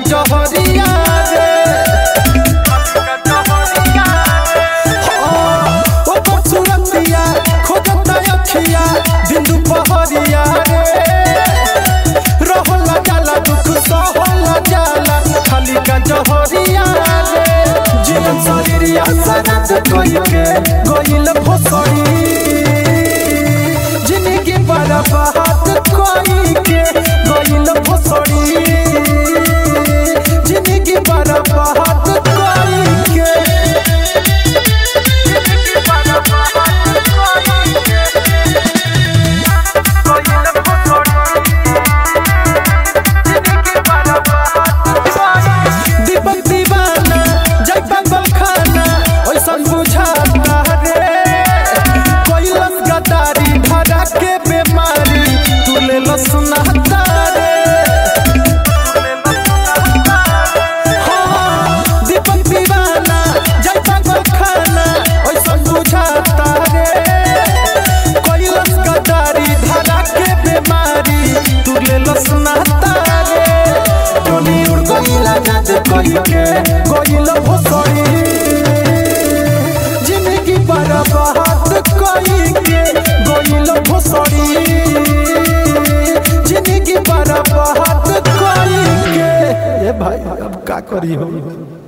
जहरिया रे ओ बसुरतिया खोजता अखिया दिन दुपहरिया रे रहला जाला दुख सहला जाला खाली का जहरिया रे जीवन शरीरिया सनत कोई के गोइल फसड़ी जिंदगी बर्बाद कोई के गोइल फसड़ी जिंदगी बर्बाद कोई के दीपक दीवाना जय पागल खाना ओइसन बुझाता रे कोइलस गदारी धरा के बेमारी तू ले लो सुनाता रे दीपक दीवाना जय पागल खाना ओइसन बुझाता रे कोइलस गदारी धरा के बेमारी तू ले लो सुनाता रे टोनी उड़ गइला जात कोई के गोइल भोसड़ी जिंदगी बर्बाद कोई के गोइल भोसड़ी जिंदगी बर्बाद कोई के। ए भाई अब का करी हो।